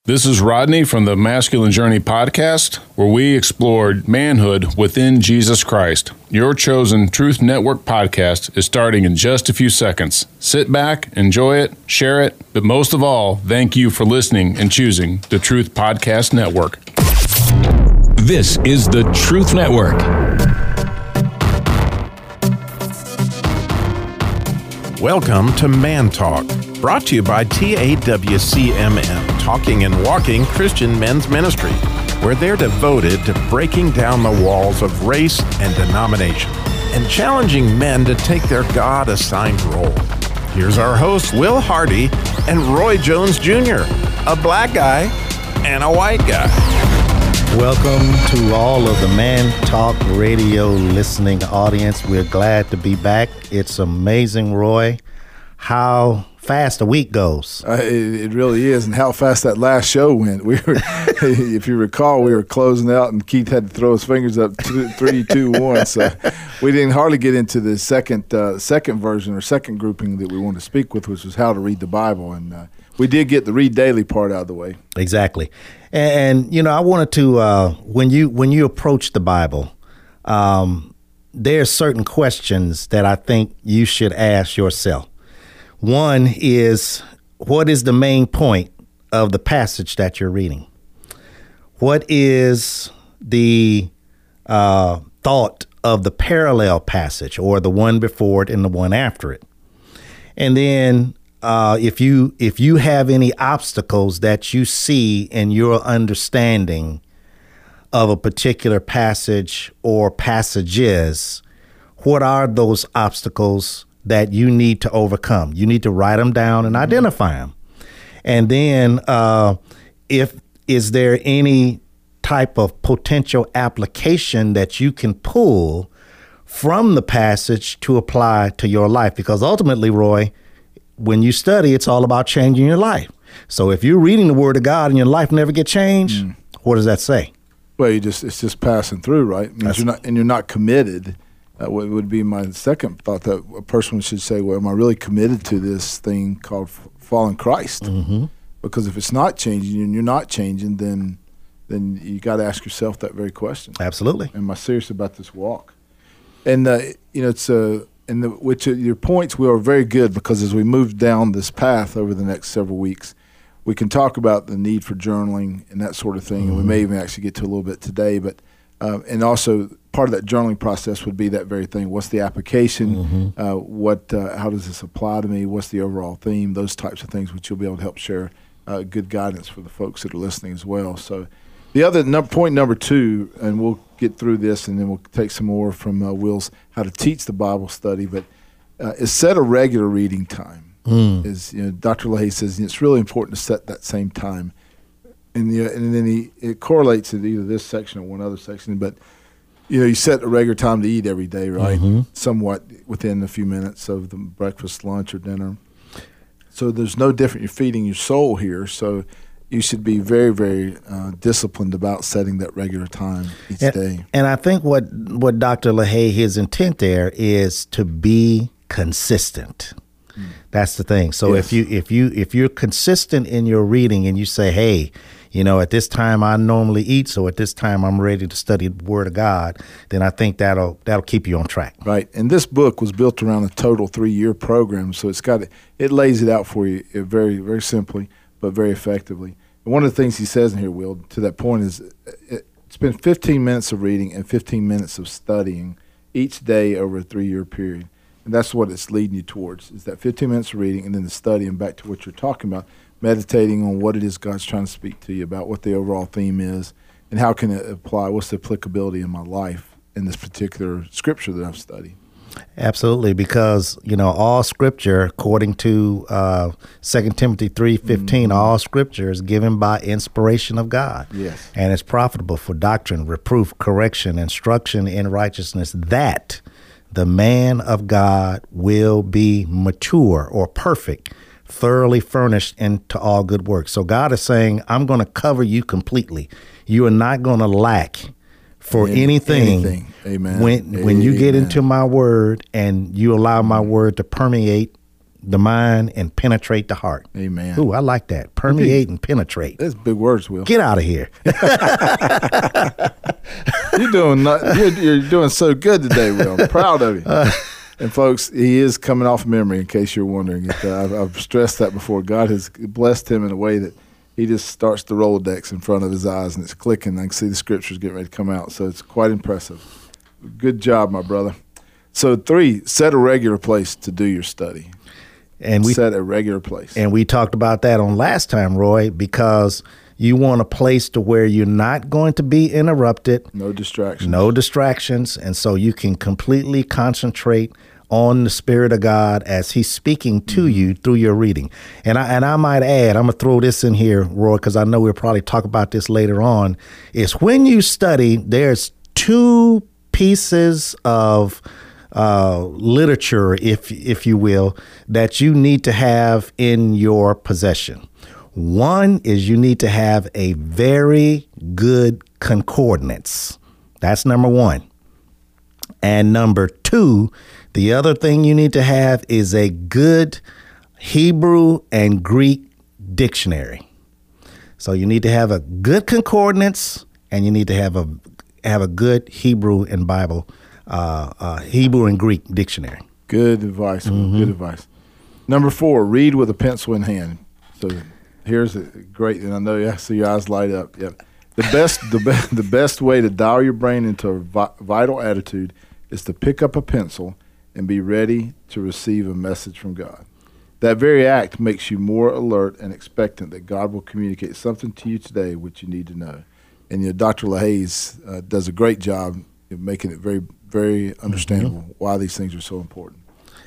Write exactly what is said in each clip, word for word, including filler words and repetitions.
This is Rodney from the Masculine Journey podcast, where we explored manhood within Jesus Christ. Your chosen Truth Network podcast is starting in just a few seconds. Sit back, enjoy it, share it, but most of all, thank you for listening and choosing the Truth Podcast Network. This is the Truth Network. Welcome to Man Talk, brought to you by T A W C M M, Talking and Walking Christian Men's Ministry, where they're devoted to breaking down the walls of race and denomination and challenging men to take their God-assigned role. Here's our hosts, Will Hardy and Roy Jones Junior, a black guy and a white guy. Welcome to all of the Man Talk Radio listening audience. We're glad to be back. It's amazing, Roy, how fast a week goes. Uh, it, it really is, and how fast that last show went. We were, if you recall, we were closing out, and Keith had to throw his fingers up, two, three, two, one. So we didn't hardly get into the second uh, second version or second grouping that we wanted to speak with, which was how to read the Bible, and uh, we did get the read daily part out of the way. Exactly. And, and you know, I wanted to, uh, when you when you approach the Bible, um, there are certain questions that I think you should ask yourself. One is, what is the main point of the passage that you're reading? What is the uh, thought of the parallel passage, or the one before it and the one after it? And then Uh, if you if you have any obstacles that you see in your understanding of a particular passage or passages, what are those obstacles that you need to overcome? You need to write them down and identify them. And then uh, if is there any type of potential application that you can pull from the passage to apply to your life? Because ultimately, Roy, when you study, it's all about changing your life. So if you're reading the Word of God and your life never get changed, mm. what does that say? Well, you just it's just passing through, right? I mean, you're not, and you're not committed. That would, would be my second thought, that a person should say, well, am I really committed to this thing called f- following Christ? Mm-hmm. Because if it's not changing and you're not changing, then then you got to ask yourself that very question. Absolutely. Am I serious about this walk? And, uh, you know, it's a... And the, which are, your points were very good, because as we move down this path over the next several weeks, we can talk about the need for journaling and that sort of thing, mm-hmm. and we may even actually get to a little bit today. But uh, and also part of that journaling process would be that very thing. What's the application? Mm-hmm. Uh, what? Uh, how does this apply to me? What's the overall theme? Those types of things, which you'll be able to help share uh, good guidance for the folks that are listening as well. So the other num- point number two, and we'll get through this, and then we'll take some more from uh, Will's how to teach the Bible study, but uh, is set a regular reading time. Mm. Is you know, Doctor LaHaye says it's really important to set that same time, and the, and then he it correlates to either this section or one other section. But you know, you set a regular time to eat every day, right? Mm-hmm. Somewhat within a few minutes of the breakfast, lunch, or dinner. So there's no different. You're feeding your soul here, so you should be very, very uh, disciplined about setting that regular time each and, day. And I think what, what Doctor LaHaye, his intent there is to be consistent. Mm. That's the thing. So yes. if you if you if you're consistent in your reading, and you say, hey, you know, at this time I normally eat, so at this time I'm ready to study the Word of God, then I think that'll that'll keep you on track. Right. And this book was built around a total three-year program, so it's got it lays it out for you very, very simply, but very effectively. And one of the things he says in here, Will, to that point, is it, spend fifteen minutes of reading and fifteen minutes of studying each day over a three-year period. And that's what it's leading you towards, is that fifteen minutes of reading and then the study, and back to what you're talking about, meditating on what it is God's trying to speak to you about, what the overall theme is, and how can it apply, what's the applicability in my life in this particular scripture that I've studied. Absolutely, because, you know, all scripture, according to uh, Second Timothy three fifteen, mm-hmm. all scripture is given by inspiration of God. Yes. And it's profitable for doctrine, reproof, correction, instruction in righteousness, that the man of God will be mature or perfect, thoroughly furnished into all good works. So God is saying, I'm going to cover you completely. You are not going to lack for anything, anything. Amen. When when Amen. you get into my word and you allow my word to permeate the mind and penetrate the heart. Amen. Ooh, I like that. Permeate and penetrate. That's big words, Will. Get out of here. You're doing not, you're, you're doing so good today, Will. I'm proud of you. Uh, and folks, he is coming off memory. In case you're wondering, I've, I've stressed that before. God has blessed him in a way that he just starts the Rolodex in front of his eyes, and it's clicking. I can see the scriptures getting ready to come out, so it's quite impressive. Good job, my brother. So three, set a regular place to do your study. And we set a regular place. And we talked about that on last time, Roy, because you want a place to where you're not going to be interrupted. No distractions. No distractions. And so you can completely concentrate on the Spirit of God as he's speaking to mm-hmm. you through your reading. And I and I might add, I'm going to throw this in here, Roy, because I know we'll probably talk about this later on, is when you study, there's two pieces of uh, literature, if if you will, that you need to have in your possession. One is you need to have a very good concordance. That's number one. And number two, the other thing you need to have is a good Hebrew and Greek dictionary. So you need to have a good concordance, and you need to have a have a good Hebrew and Bible, uh, uh, Hebrew and Greek dictionary. Good advice. Mm-hmm. Good advice. Number four, read with a pencil in hand. So here's a great, and I know you see your eyes light up. Yep. The best, the best, the best way to dial your brain into a vi- vital attitude is to pick up a pencil and be ready to receive a message from God. That very act makes you more alert and expectant that God will communicate something to you today which you need to know. And you know, Doctor LaHaye uh, does a great job of making it very, very understandable mm-hmm. why these things are so important.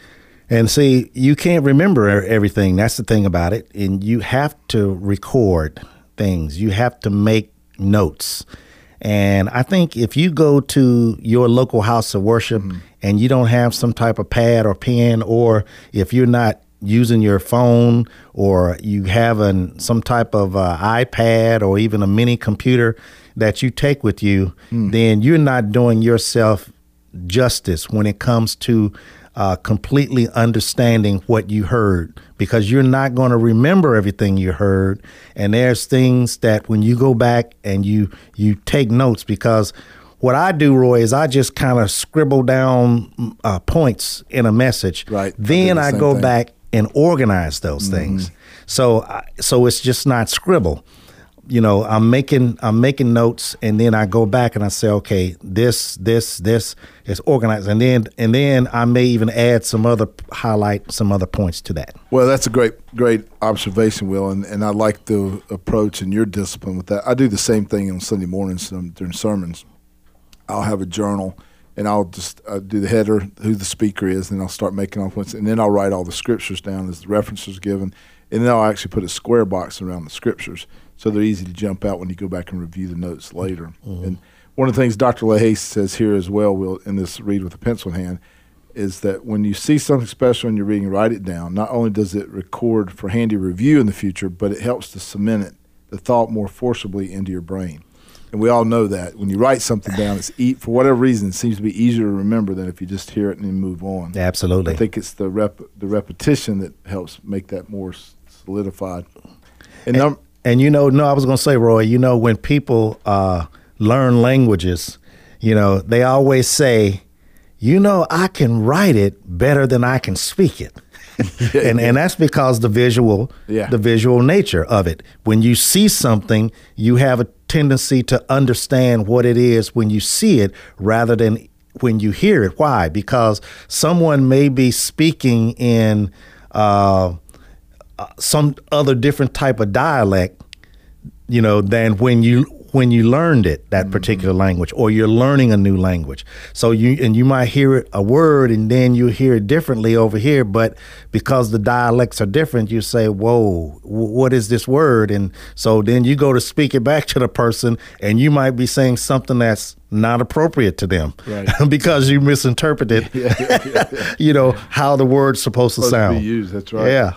And see, you can't remember everything. That's the thing about it. And you have to record things. You have to make notes. And I think if you go to your local house of worship mm-hmm. and you don't have some type of pad or pen, or if you're not using your phone, or you have an, some type of uh, iPad or even a mini computer that you take with you, mm. then you're not doing yourself justice when it comes to uh, completely understanding what you heard, because you're not going to remember everything you heard. And there's things that when you go back and you you take notes, because what I do, Roy, is I just kind of scribble down uh, points in a message. Right. Then I, I the go thing. back and organize those mm-hmm. things. So, so it's just not scribble. You know, I'm making I'm making notes, and then I go back and I say, okay, this this this is organized, and then and then I may even add some other highlight some other points to that. Well, that's a great great observation, Will, and, and I like the approach and your discipline with that. I do the same thing on Sunday mornings um, during sermons. I'll have a journal, and I'll just uh, do the header, who the speaker is, and I'll start making all points, and then I'll write all the scriptures down as the references given, and then I'll actually put a square box around the scriptures, so they're easy to jump out when you go back and review the notes later. Mm-hmm. And one of the things Doctor LaHaye says here as well, Will, in this Read with a Pencil in Hand, is that when you see something special in your reading, write it down. Not only does it record for handy review in the future, but it helps to cement it, the thought more forcibly into your brain. And we all know that when you write something down, it's e- for whatever reason, it seems to be easier to remember than if you just hear it and then move on. Absolutely. I think it's the rep- the repetition that helps make that more solidified. And, and, and you know, no, I was going to say, Roy, you know, when people uh, learn languages, you know, they always say, you know, I can write it better than I can speak it. yeah, and yeah. and that's because the visual, yeah. the visual nature of it. When you see something, you have a tendency to understand what it is when you see it rather than when you hear it. Why? Because someone may be speaking in uh, some other different type of dialect, you know, than when you when you learned it, that mm-hmm. particular language, or you're learning a new language. So you and you might hear it, a word, and then you hear it differently over here, but because the dialects are different, you say, whoa, what is this word? And so then you go to speak it back to the person, and you might be saying something that's not appropriate to them, right. because you misinterpreted, yeah, yeah, yeah, yeah. you know, how the word's supposed to supposed sound. To be used, that's right. Yeah.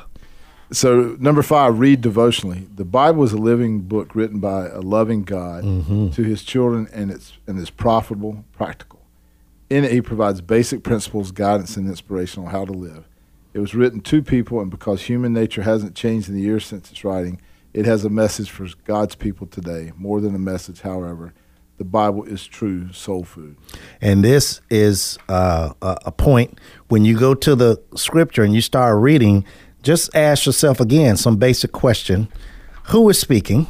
So number five, read devotionally. The Bible is a living book written by a loving God mm-hmm. to his children, and it's and is profitable, practical. In it, he provides basic principles, guidance, and inspiration on how to live. It was written to people, and because human nature hasn't changed in the years since its writing, it has a message for God's people today. More than a message, however, the Bible is true soul food. And this is uh, a, a point when you go to the scripture and you start reading, just ask yourself again some basic question. Who is speaking?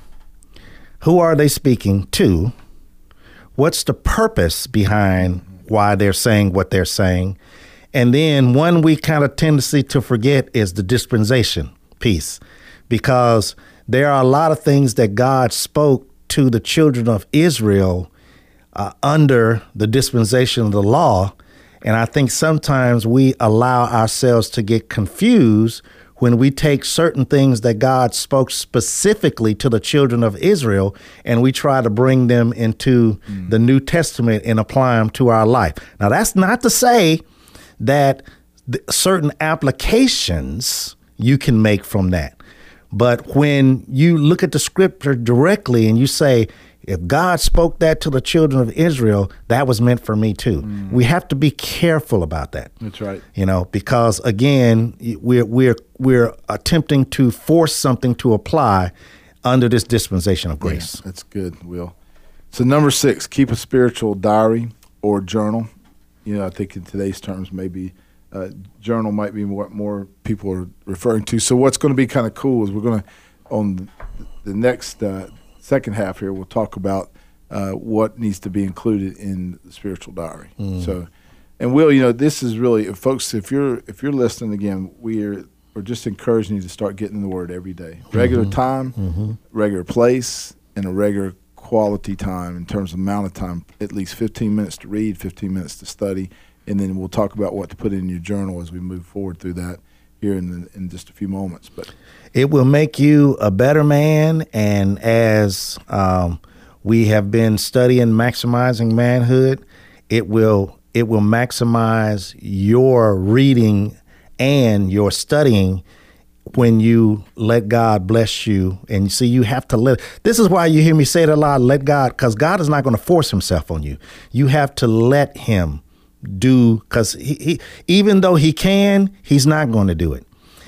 Who are they speaking to? What's the purpose behind why they're saying what they're saying? And then one we kind of tendency to forget is the dispensation piece, because there are a lot of things that God spoke to the children of Israel uh, under the dispensation of the law. And I think sometimes we allow ourselves to get confused when we take certain things that God spoke specifically to the children of Israel and we try to bring them into mm. the New Testament and apply them to our life. Now, that's not to say that th- certain applications you can make from that. But when you look at the scripture directly and you say, if God spoke that to the children of Israel, that was meant for me too. Mm. We have to be careful about that. That's right. You know, because again, we're we're we're attempting to force something to apply under this dispensation of grace. Yeah, that's good, Will. So number six, keep a spiritual diary or journal. You know, I think in today's terms, maybe uh, journal might be what more people are referring to. So what's going to be kind of cool is we're going to, on the, the next uh, second half here, we'll talk about uh, what needs to be included in the spiritual diary. Mm. So, and Will, you know, this is really, if folks, if you're if you're listening again, we're we're just encouraging you to start getting in the Word every day, regular mm-hmm. time, mm-hmm. regular place, and a regular quality time in terms of amount of time. At least fifteen minutes to read, fifteen minutes to study, and then we'll talk about what to put in your journal as we move forward through that here in the, in just a few moments. But it will make you a better man, and as um, we have been studying maximizing manhood, it will it will maximize your reading and your studying when you let God bless you. And you see, you have to let, this is why you hear me say it a lot, let God, because God is not going to force himself on you. You have to let him do, because he, he, even though he can, he's not going to do it.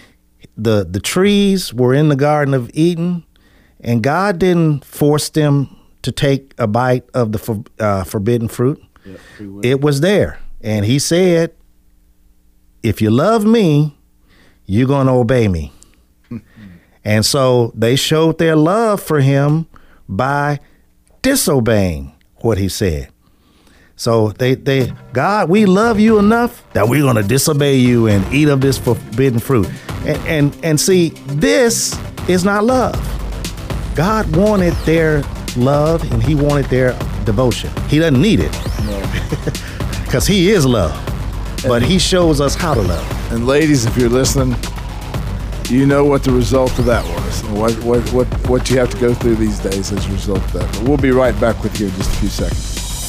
The the trees were in the Garden of Eden, and God didn't force them to take a bite of the for, uh, forbidden fruit. Yeah, it was there. And he said, if you love me, you're going to obey me. And so they showed their love for him by disobeying what he said. So they, they, God, we love you enough that we're going to disobey you and eat of this forbidden fruit. And, and, and see, this is not love. God wanted their love and he wanted their devotion. He doesn't need it because he is love, but he shows us how to love. And ladies, if you're listening, you know what the result of that was and what, what, what, what you have to go through these days as a result of that. But we'll be right back with you in just a few seconds.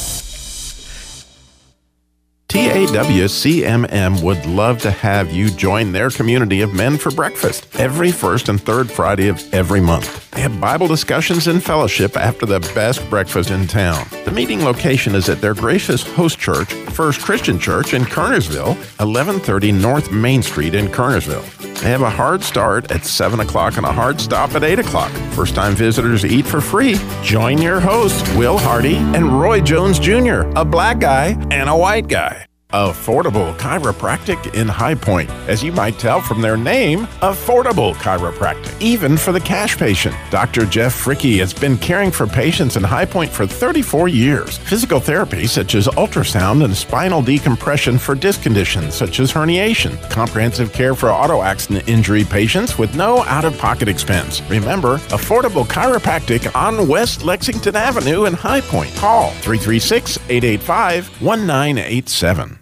T A W C M M would love to have you join their community of men for breakfast every first and third Friday of every month. They have Bible discussions and fellowship after the best breakfast in town. The meeting location is at their gracious host church, First Christian Church in Kernersville, eleven thirty North Main Street in Kernersville. They have a hard start at seven o'clock and a hard stop at eight o'clock. First-time visitors eat for free. Join your hosts, Will Hardy and Roy Jones Junior, a black guy and a white guy. Affordable Chiropractic in High Point. As you might tell from their name, Affordable Chiropractic. Even for the cash patient. Doctor Jeff Fricke has been caring for patients in High Point for thirty-four years. Physical therapy such as ultrasound and spinal decompression for disc conditions such as herniation. Comprehensive care for auto accident injury patients with no out-of-pocket expense. Remember, Affordable Chiropractic on West Lexington Avenue in High Point. Call three three six, eight eight five, one nine eight seven.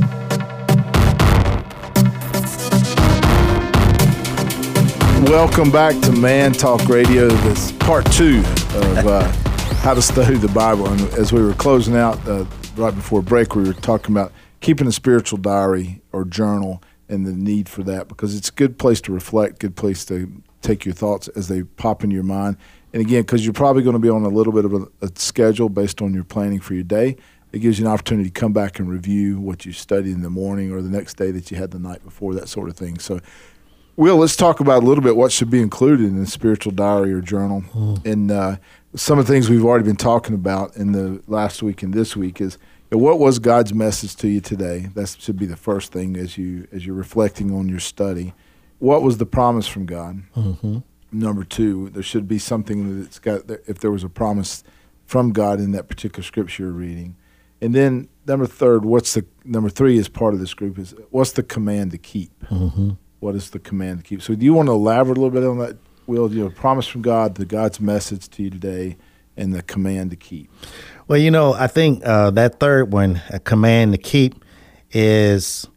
Welcome back to Man Talk Radio. This part two of uh, how to study the Bible. And as we were closing out uh, right before break, we were talking about keeping a spiritual diary or journal and the need for that, because it's a good place to reflect, good place to take your thoughts as they pop into your mind. And again, because you're probably going to be on a little bit of a, a schedule based on your planning for your day, It gives you an opportunity to come back and review what you studied in the morning or the next day that you had the night before, that sort of thing. So, Will, let's talk about a little bit what should be included in a spiritual diary or journal. Mm. And uh, some of the things we've already been talking about in the last week and this week is, you know, what was God's message to you today? That should be the first thing as, you, as you're reflecting on your study. What was the promise from God? Mm-hmm. Number two, there should be something that's got, if there was a promise from God in that particular scripture you're reading. And then number third, what's the, number three is part of this group is, what's the command to keep? Mm-hmm. What is the command to keep? So do you want to elaborate a little bit on that, Will? You know, promise from God, the God's message to you today, and the command to keep. Well, you know, I think uh, that third one, a command to keep, is,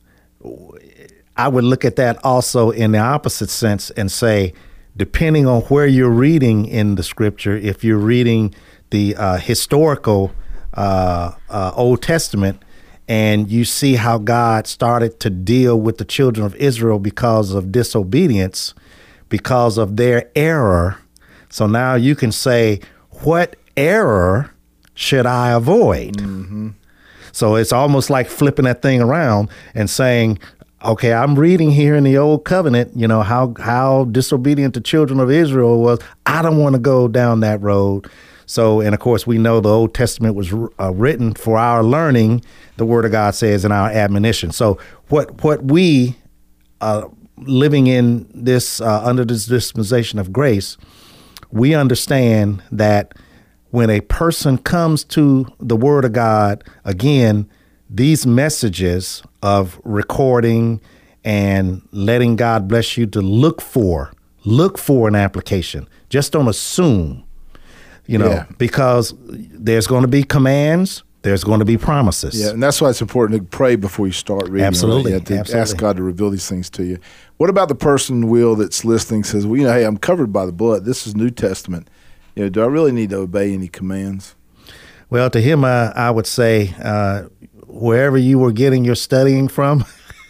I would look at that also in the opposite sense and say, depending on where you're reading in the scripture, if you're reading the uh, historical uh, uh, Old Testament, and you see how God started to deal with the children of Israel because of disobedience, because of their error. So now you can say, what error should I avoid? Mm-hmm. So it's almost like flipping that thing around and saying, okay, I'm reading here in the Old Covenant, you know, how, how disobedient the children of Israel was. I don't want to go down that road. So, and of course, we know the Old Testament was uh, written for our learning, the Word of God says, in our admonition. So what what we, uh, living in this, uh, under this dispensation of grace, we understand that when a person comes to the Word of God, again, these messages of recording and letting God bless you to look for, look for an application. Just don't assume. You know, yeah. Because there's going to be commands, there's going to be promises. Yeah, and that's why it's important to pray before you start reading. Absolutely. Right? You have to Absolutely. ask God to reveal these things to you. What about the person, Will, that's listening, says, well, you know, hey, I'm covered by the blood. This is New Testament. You know, do I really need to obey any commands? Well, to him, uh, I would say, uh, wherever you were getting your studying from,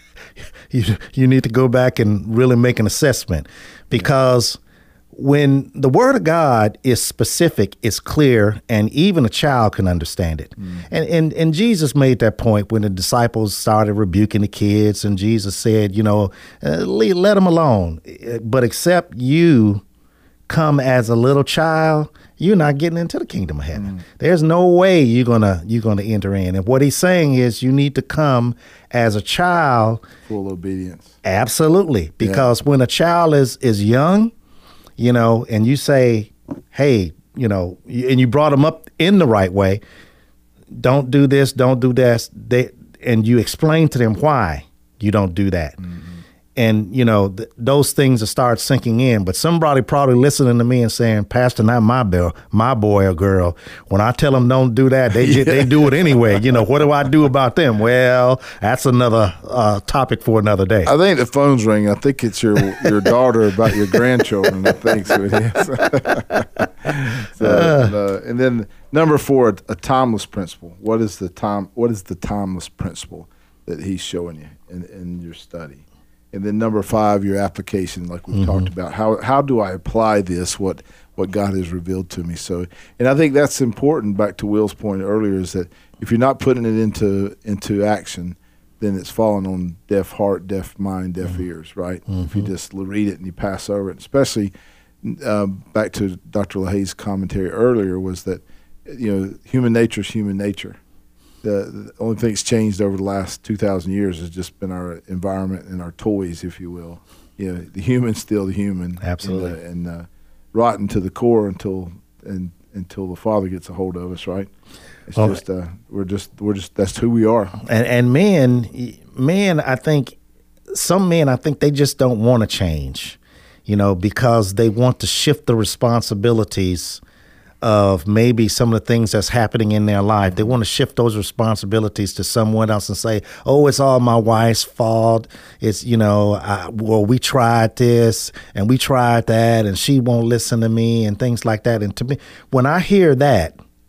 you, you need to go back and really make an assessment, because when the Word of God is specific, it's clear, and even a child can understand it. Mm. And, and and Jesus made that point when the disciples started rebuking the kids, and Jesus said, you know, uh, let them alone. But except you come as a little child, you're not getting into the kingdom of heaven. Mm. There's no way you're gonna you're gonna enter in. And what he's saying is, you need to come as a child, full obedience. Absolutely, because yeah. when a child is is young, you know, and you say, hey, you know, and you brought them up in the right way, don't do this, don't do that, they, and you explain to them why you don't do that. Mm-hmm. And, you know, th- those things will start sinking in. But somebody probably listening to me and saying, Pastor, not my boy, my boy or girl. When I tell them don't do that, they yeah. they do it anyway. You know, what do I do about them? Well, that's another uh, topic for another day. I think the phone's ringing. I think it's your your daughter about your grandchildren. I think so it is. so, uh, and then number four, a timeless principle. What is the time? What is the timeless principle that he's showing you in, in your study? And then number five, your application, like we've mm-hmm. talked about. How how do I apply this, what what God has revealed to me? So, and I think that's important, back to Will's point earlier, is that if you're not putting it into into action, then it's falling on deaf heart, deaf mind, deaf mm-hmm. ears, right? Mm-hmm. If you just read it and you pass over it, especially uh, back to Doctor LaHaye's commentary earlier, was that, you know, human nature is human nature. The, the only thing that's changed over the last two thousand years has just been our environment and our toys, if you will. You know, the human's still the human. Absolutely. And, uh, and uh, rotten to the core until and until the Father gets a hold of us, right? It's well, just uh, we're just we're just that's who we are. And and men, men, I think some men, I think they just don't want to change, you know, because they want to shift the responsibilities of maybe some of the things that's happening in their life. They want to shift those responsibilities to someone else and say, oh, it's all my wife's fault. It's, you know, I, well, we tried this and we tried that and she won't listen to me and things like that. And to me, when I hear that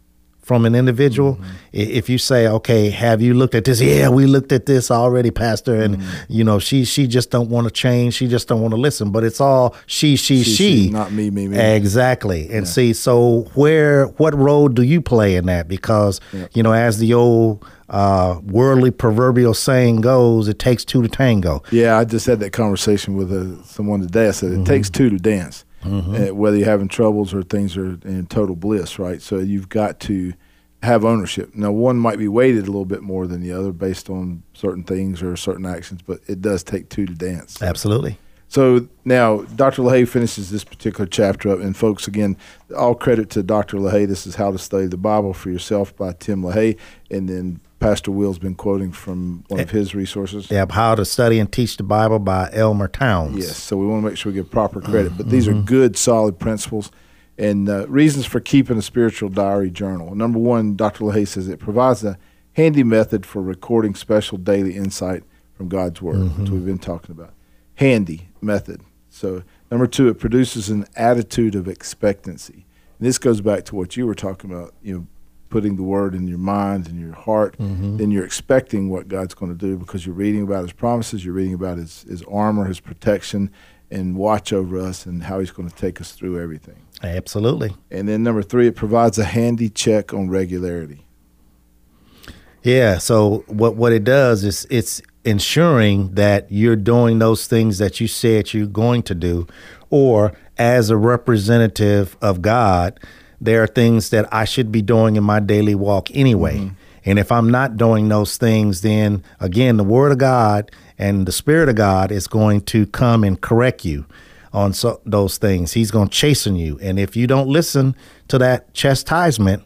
from an individual. Mm-hmm. If you say, okay, have you looked at this? Yeah, we looked at this already, Pastor. And, mm-hmm. you know, she she just don't want to change. She just don't want to listen. But it's all she, she, she. she, she not me, me, me. Exactly. And yeah. see, so where, what role do you play in that? Because, yeah. you know, as the old uh, worldly proverbial saying goes, it takes two to tango. Yeah, I just had that conversation with uh, someone today. I said, it mm-hmm. takes two to dance. Mm-hmm. Uh, whether you're having troubles or things are in total bliss, right? So you've got to have ownership. Now, one might be weighted a little bit more than the other based on certain things or certain actions, but it does take two to dance. Absolutely. So now Doctor LaHaye finishes this particular chapter up, and folks, again, all credit to Doctor LaHaye. This is How to Study the Bible for Yourself by Tim LaHaye, and then Pastor Will's been quoting from one of his resources. Yeah, How to Study and Teach the Bible by Elmer Towns. Yes, so we want to make sure we give proper credit. But these mm-hmm. are good, solid principles. And uh, reasons for keeping a spiritual diary journal. Number one, Doctor LaHaye says it provides a handy method for recording special daily insight from God's Word, mm-hmm. which we've been talking about. Handy method. So number two, it produces an attitude of expectancy. And this goes back to what you were talking about, you know, putting the word in your mind and your heart, mm-hmm. then you're expecting what God's going to do because you're reading about his promises, you're reading about his, his armor, his protection, and watch over us and how he's going to take us through everything. Absolutely. And then number three, it provides a handy check on regularity. Yeah, so what, what it does is it's ensuring that you're doing those things that you said you're going to do, or as a representative of God, there are things that I should be doing in my daily walk anyway. Mm-hmm. And if I'm not doing those things, then again, the Word of God and the Spirit of God is going to come and correct you on so, those things. He's going to chasten you. And if you don't listen to that chastisement,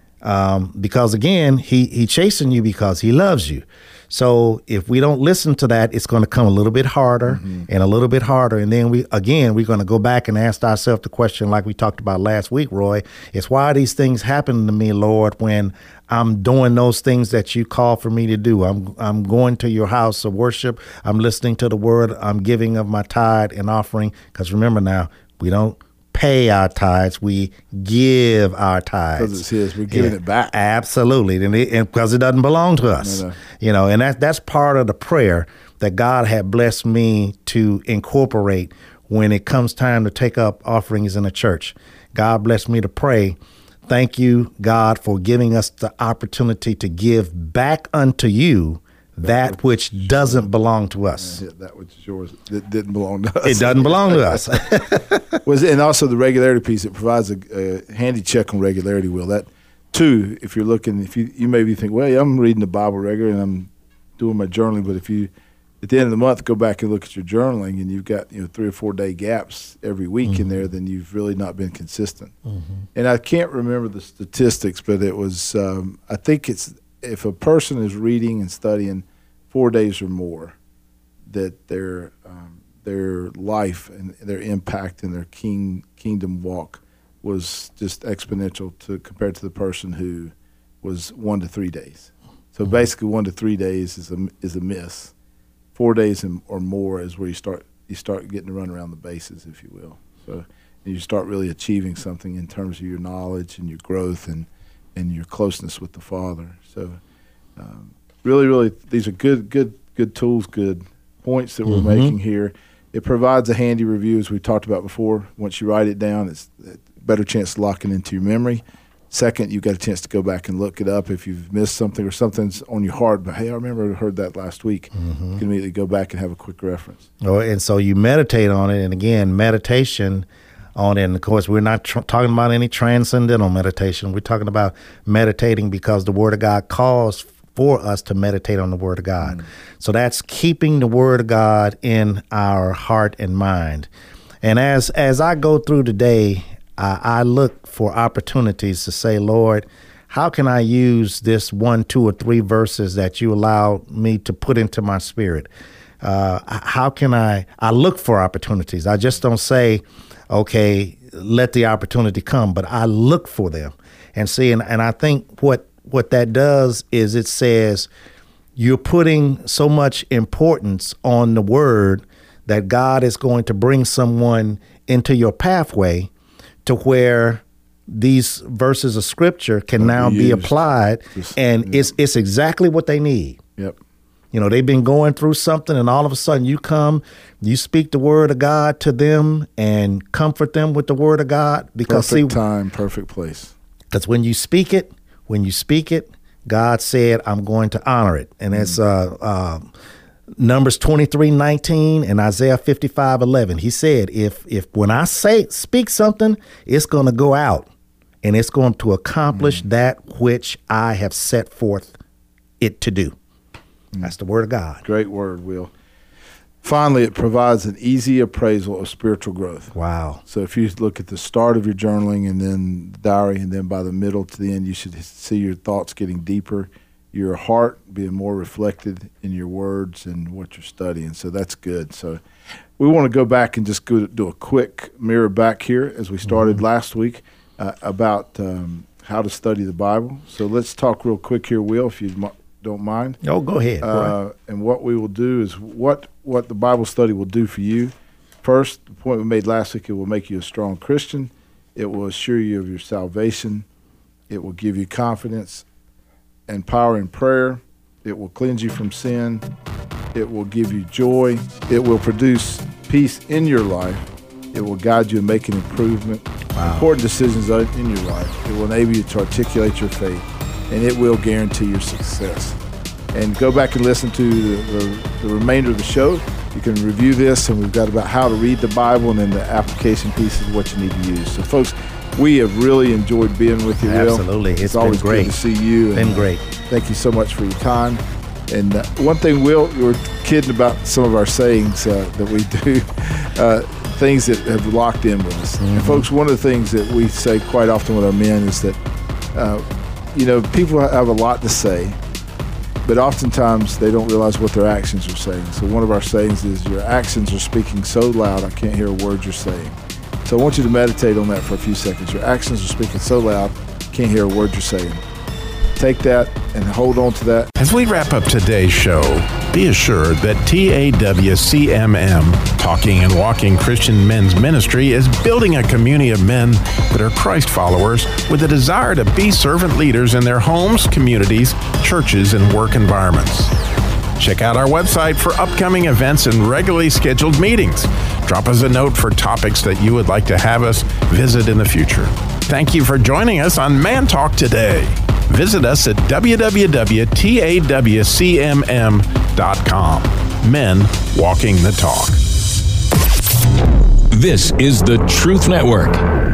um, because again, he, he chastened you because he loves you. So if we don't listen to that, it's going to come a little bit harder mm-hmm. and a little bit harder. And then we, again, we're going to go back and ask ourselves the question like we talked about last week, Roy, is why are these things happening to me, Lord, when I'm doing those things that you call for me to do? I'm I'm going to your house of worship. I'm listening to the word. I'm giving of my tithe and offering. Because remember now, we don't pay our tithes, we give our tithes. Because it's his, we're giving yeah, it back. Absolutely, and because it, it doesn't belong to us. No, no. You know, and that, that's part of the prayer that God had blessed me to incorporate when it comes time to take up offerings in the church. God blessed me to pray, thank you, God, for giving us the opportunity to give back unto you that which doesn't belong to us. Yeah, that which is yours, that didn't belong to us. It doesn't belong to us. Was and also the regularity piece. It provides a, a handy check on regularity. Will that too? If you're looking, if you you maybe think, well, yeah, I'm reading the Bible regularly and I'm doing my journaling, but if you at the end of the month go back and look at your journaling and you've got you know three or four day gaps every week mm-hmm. in there, then you've really not been consistent. Mm-hmm. And I can't remember the statistics, but it was um, I think it's. If a person is reading and studying four days or more, that their um, their life and their impact and their king kingdom walk was just exponential to compared to the person who was one to three days. So mm-hmm. basically, one to three days is a is a miss. Four days and, or more is where you start you start getting to run around the bases, if you will. So you start really achieving something in terms of your knowledge and your growth and. and your closeness with the Father. So um, really, really, these are good, good, good tools, good points that we're mm-hmm. making here. It provides a handy review, as we talked about before. Once you write it down, it's a better chance of locking into your memory. Second, you've got a chance to go back and look it up if you've missed something or something's on your heart. But, hey, I remember I heard that last week. Mm-hmm. You can immediately go back and have a quick reference. Oh, and so you meditate on it. And, again, meditation on it. And, of course, we're not tr- talking about any transcendental meditation. We're talking about meditating because the Word of God calls for us to meditate on the Word of God. Mm. So that's keeping the Word of God in our heart and mind. And as as I go through the day, I, I look for opportunities to say, Lord, how can I use this one, two, or three verses that you allow me to put into my spirit? Uh, how can I, I look for opportunities. I just don't say, okay, let the opportunity come, but I look for them and see. And, and I think what, what that does is it says you're putting so much importance on the word that God is going to bring someone into your pathway to where these verses of scripture can Can now be be used. applied, Just- and yeah. it's it's exactly what they need. Yep. You know, they've been going through something, and all of a sudden you come, you speak the word of God to them and comfort them with the word of God. Because Perfect see, time, perfect place. because when you speak it, when you speak it, God said, "I'm going to honor it," and it's uh, uh, Numbers twenty-three nineteen and Isaiah fifty-five eleven. He said, "If if when I say speak something, it's going to go out, and it's going to accomplish that which I have set forth it to do." That's the word of God. Great word, Will. Finally, it provides an easy appraisal of spiritual growth. Wow. So if you look at the start of your journaling and then the diary, and then by the middle to the end, you should see your thoughts getting deeper, your heart being more reflected in your words and what you're studying. So that's good. So we want to go back and just go do a quick mirror back here as we started mm-hmm. last week uh, about um, how to study the Bible. So let's talk real quick here, Will, if you don't mind. Oh, go ahead. Uh, and what we will do is what what the Bible study will do for you. First, the point we made last week, it will make you a strong Christian. It will assure you of your salvation. It will give you confidence and power in prayer. It will cleanse you from sin. It will give you joy. It will produce peace in your life. It will guide you in making improvement, Wow. important decisions in your life. It will enable you to articulate your faith, and it will guarantee your success. And go back and listen to the, the, the remainder of the show. You can review this, and we've got about how to read the Bible, and then the application pieces, what you need to use. So, folks, we have really enjoyed being with you, Will. Absolutely. It's, It's always been great. good to see you. And, Been great. uh, thank you so much for your time. And uh, one thing, Will, we were kidding about some of our sayings uh, that we do, uh, things that have locked in with us. Mm-hmm. And, folks, one of the things that we say quite often with our men is that, uh, you know, people have a lot to say, but oftentimes they don't realize what their actions are saying. So one of our sayings is, your actions are speaking so loud I can't hear a word you're saying. So I want you to meditate on that for a few seconds. Your actions are speaking so loud, can't hear a word you're saying. Take that and hold on to that. As we wrap up today's show, be assured that T A W C M M, Talking and Walking Christian Men's Ministry, is building a community of men that are Christ followers with a desire to be servant leaders in their homes, communities, churches, and work environments. Check out our website for upcoming events and regularly scheduled meetings. Drop us a note for topics that you would like to have us visit in the future. Thank you for joining us on Man Talk today. Visit us at w w w dot t a w c m m dot com. Men Walking the Talk. This is the Truth Network.